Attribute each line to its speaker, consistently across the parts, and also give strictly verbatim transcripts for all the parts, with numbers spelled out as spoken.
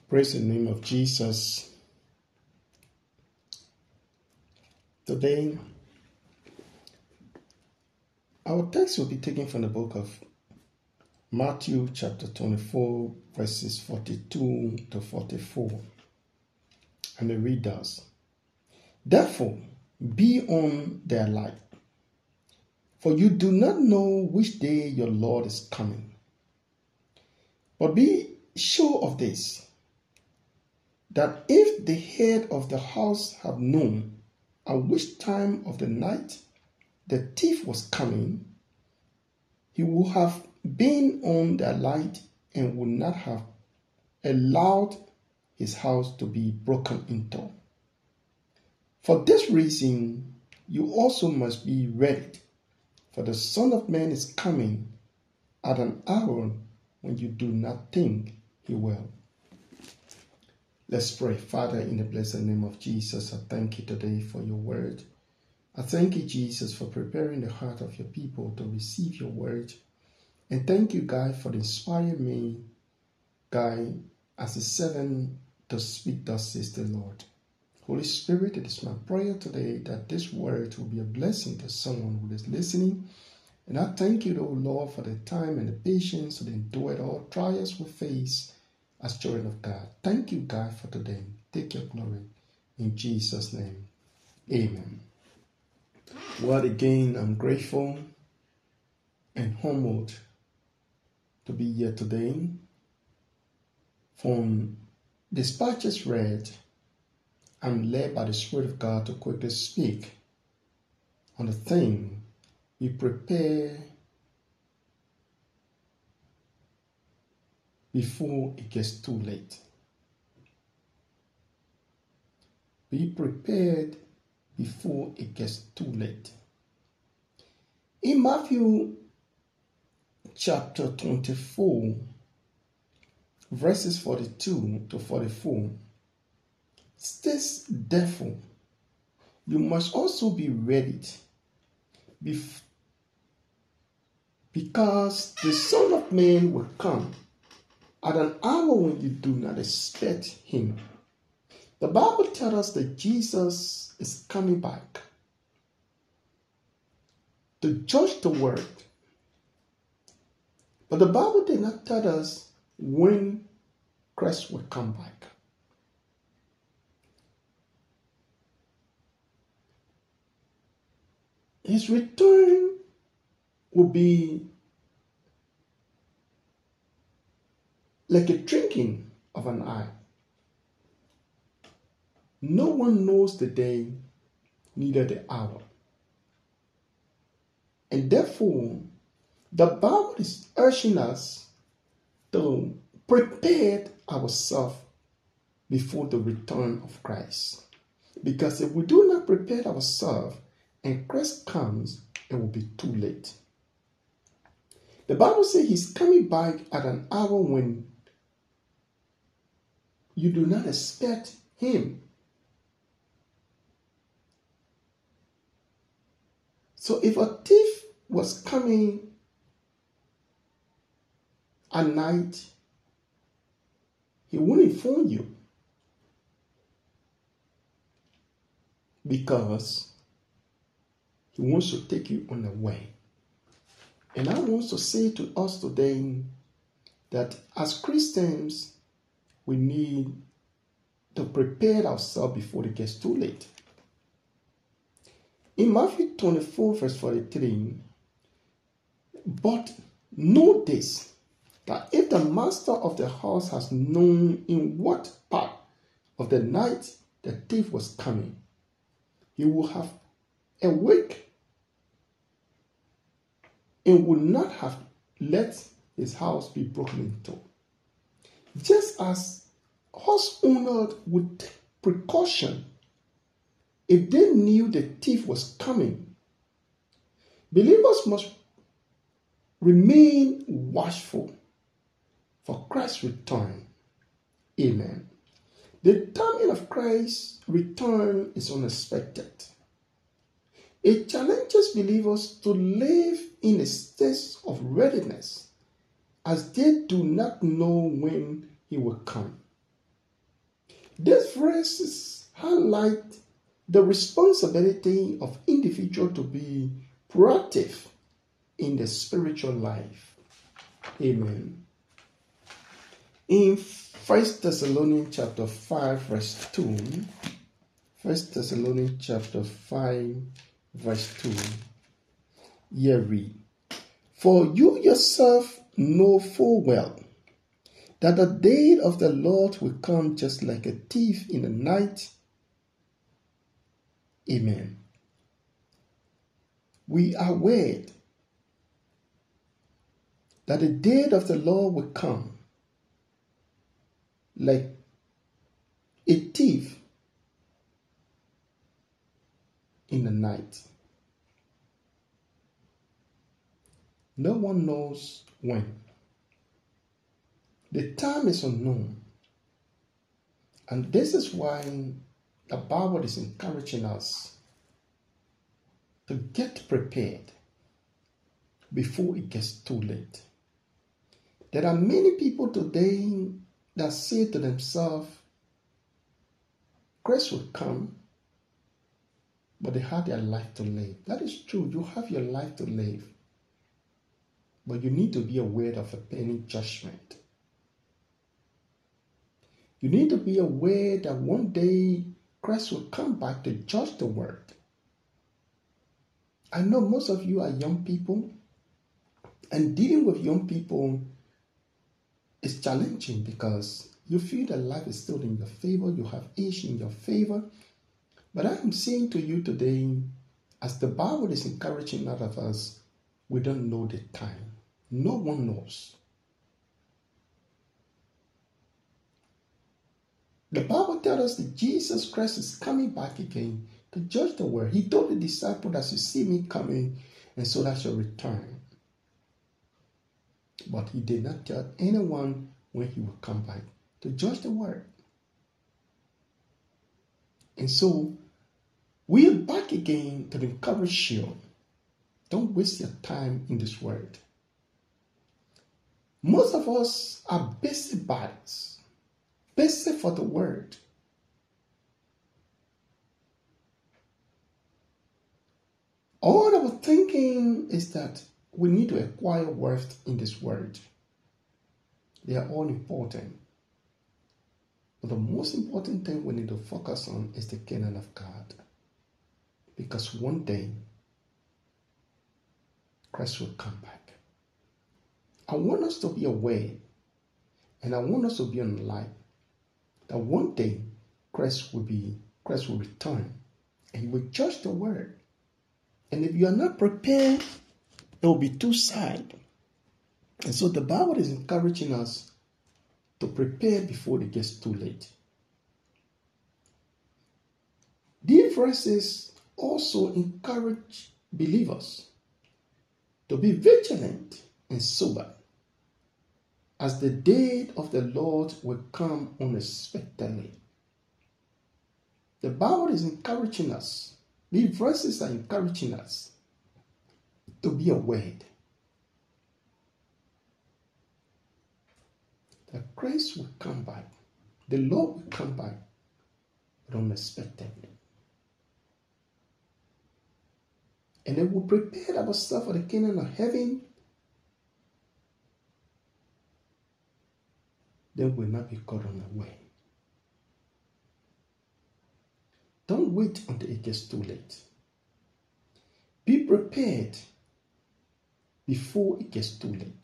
Speaker 1: Praise the name of Jesus. Today, our text will be taken from the book of Matthew chapter twenty-four, verses forty-two to forty-four. And it reads thus: Therefore, be on their light, for you do not know which day your Lord is coming. But be sure of this, that if the head of the house have known at which time of the night the thief was coming, he would have been on their light and would not have allowed his house to be broken into. For this reason, you also must be ready, for the Son of Man is coming at an hour when you do not think he will. Let's pray. Father, in the blessed name of Jesus, I thank you today for your word. I thank you, Jesus, for preparing the heart of your people to receive your word. And thank you, God, for inspiring me, God, as a servant to speak thus says the Lord. Holy Spirit, it is my prayer today that this word will be a blessing to someone who is listening. And I thank you, O Lord, for the time and the patience to endure all trials we face as children of God. Thank you, God, for today. Take your glory. In Jesus' name, amen. Well, again, I'm grateful and humbled to be here today. From dispatches read, I'm led by the Spirit of God to quickly speak on the thing we prepare before it gets too late. Be prepared before it gets too late. In Matthew chapter twenty-four, verses forty-two to forty-four, states, therefore, you must also be ready, because the Son of Man will come at an hour when you do not expect him. The Bible tells us that Jesus is coming back to judge the world. But the Bible did not tell us when Christ will come back. His return will be like a twinkling of an eye. No one knows the day, neither the hour. And therefore, the Bible is urging us to prepare ourselves before the return of Christ. Because if we do not prepare ourselves and Christ comes, it will be too late. The Bible says he's coming back at an hour when you do not expect him. So if a thief was coming at night, he wouldn't inform you, because he wants to take you on the way. And I want to say to us today that as Christians, we need to prepare ourselves before it gets too late. In Matthew twenty-four, verse forty-three, but know this, that if the master of the house has known in what part of the night the thief was coming, he will have awake and would not have let his house be broken into. Just as house owners would take precaution if they knew the thief was coming, believers must remain watchful for Christ's return. Amen. The timing of Christ's return is unexpected. It challenges believers to live in a state of readiness, as they do not know when he will come. These verses highlight the responsibility of individual to be proactive in the spiritual life. Amen. In First Thessalonians chapter five, verse two, First Thessalonians chapter five, verse two, here read, "For you yourself know full well that the day of the Lord will come just like a thief in the night." Amen. We are aware that the day of the Lord will come like a thief in the night. No one knows when. The time is unknown. And this is why the Bible is encouraging us to get prepared before it gets too late. There are many people today that say to themselves, Christ will come, but they have their life to live. That is true. You have your life to live. But you need to be aware of a pending judgment. You need to be aware that one day Christ will come back to judge the world. I know most of you are young people, and dealing with young people is challenging because you feel that life is still in your favor, you have age in your favor. But I am saying to you today, as the Bible is encouraging all of us, we don't know the time. No one knows. The Bible tells us that Jesus Christ is coming back again to judge the world. He told the disciples that you see me coming, and so that shall return. But he did not tell anyone when he would come back to judge the world. And so we are back again to encourage you. Don't waste your time in this world. Most of us are busybodies, busy for the word. All our thinking is that we need to acquire worth in this world. They are all important. But the most important thing we need to focus on is the kingdom of God. Because one day, Christ will come back. I want us to be aware, and I want us to be on the line, that one day Christ will be, Christ will return, and he will judge the world. And if you are not prepared, it will be too sad. And so the Bible is encouraging us to prepare before it gets too late. These verses also encourage believers to be vigilant and sober, as the day of the Lord will come unexpectedly. The Bible is encouraging us, these verses are encouraging us to be aware that Christ will come back, the Lord will come back, but unexpectedly. And then we'll prepare ourselves for the kingdom of heaven. Then we'll not be caught on the way. Don't wait until it gets too late. Be prepared before it gets too late.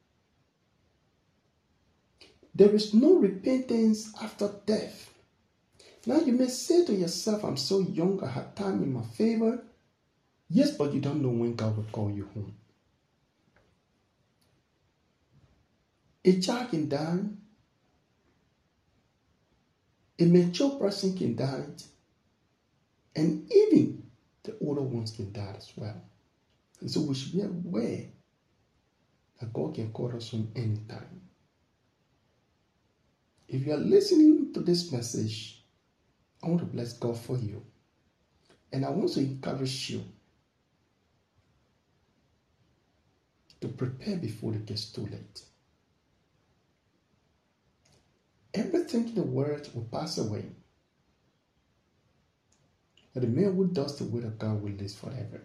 Speaker 1: There is no repentance after death. Now you may say to yourself, I'm so young, I have time in my favor. Yes, but you don't know when God will call you home. A child can die. A mature person can die. And even the older ones can die as well. And so we should be aware that God can call us home anytime. If you are listening to this message, I want to bless God for you. And I want to encourage you to prepare before it gets too late. Everything in the world will pass away. But the man who does the will of God will live forever.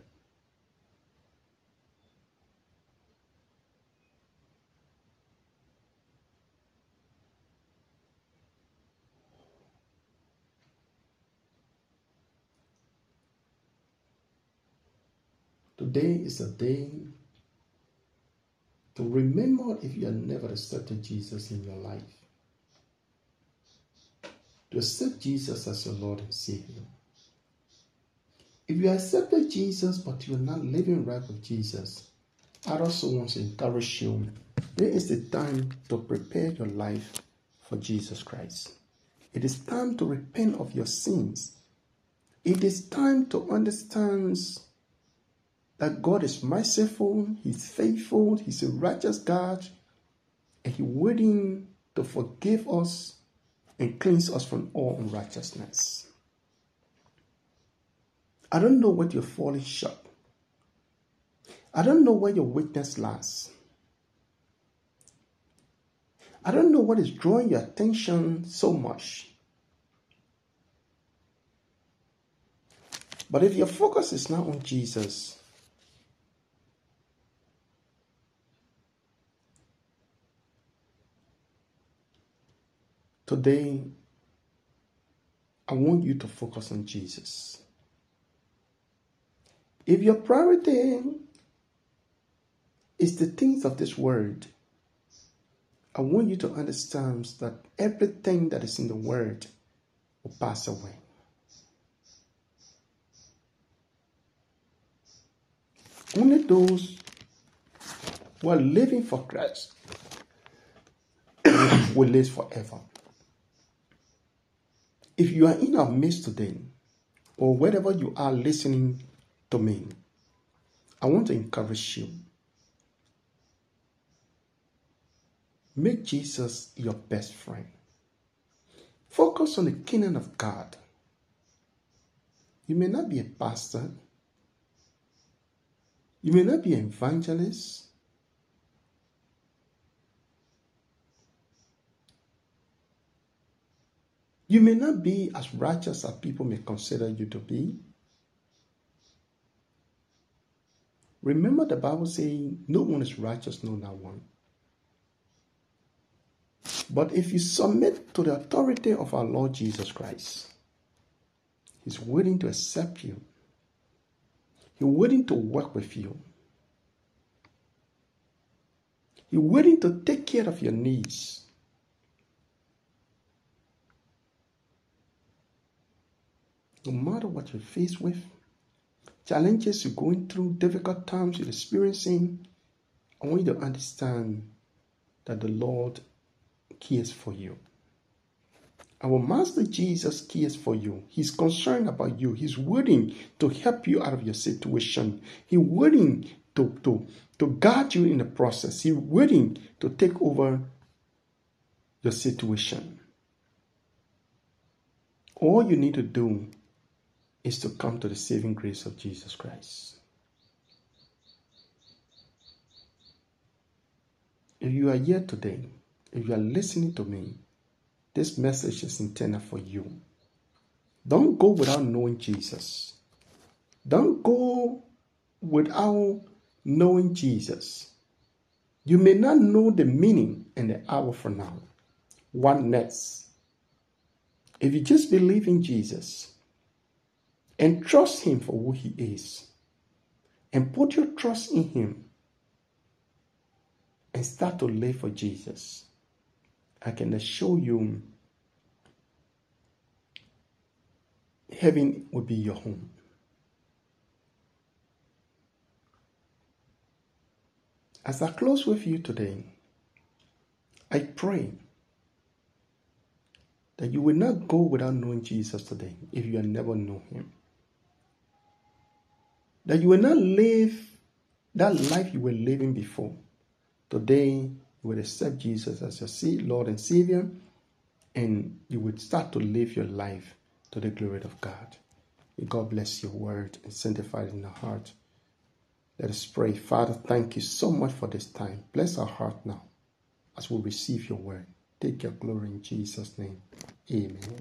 Speaker 1: Today is a day to remember if you have never accepted Jesus in your life. To accept Jesus as your Lord and Savior. If you accepted Jesus but you are not living right with Jesus, I also want to encourage you. There is the time to prepare your life for Jesus Christ. It is time to repent of your sins. It is time to understand that God is merciful, He's faithful, He's a righteous God, and He's waiting to forgive us and cleanse us from all unrighteousness. I don't know what you're falling short. I don't know where your weakness lies. I don't know what is drawing your attention so much. But if your focus is not on Jesus, today, I want you to focus on Jesus. If your priority is the things of this world, I want you to understand that everything that is in the world will pass away. Only those who are living for Christ will live forever. If you are in our midst today, or wherever you are listening to me, I want to encourage you. Make Jesus your best friend. Focus on the kingdom of God. You may not be a pastor. You may not be an evangelist. You may not be as righteous as people may consider you to be. Remember the Bible saying, no one is righteous, no, not one. But if you submit to the authority of our Lord Jesus Christ, He's willing to accept you. He's willing to work with you. He's willing to take care of your needs. No matter what you're faced with, challenges you're going through, difficult times you're experiencing, I want you to understand that the Lord cares for you. Our Master Jesus cares for you. He's concerned about you. He's willing to help you out of your situation. He's willing to, to, to guide you in the process. He's willing to take over your situation. All you need to do is to come to the saving grace of Jesus Christ. If you are here today, if you are listening to me, this message is intended for you. Don't go without knowing Jesus. Don't go without knowing Jesus. You may not know the meaning and the hour for now. What next? If you just believe in Jesus and trust Him for who He is, and put your trust in Him and start to live for Jesus, I can assure you heaven will be your home. As I close with you today, I pray that you will not go without knowing Jesus today if you have never known Him. That you will not live that life you were living before. Today, you will accept Jesus as your Lord and Savior, and you will start to live your life to the glory of God. May God bless your word and sanctify it in our heart. Let us pray. Father, thank you so much for this time. Bless our heart now as we receive your word. Take your glory in Jesus' name. Amen.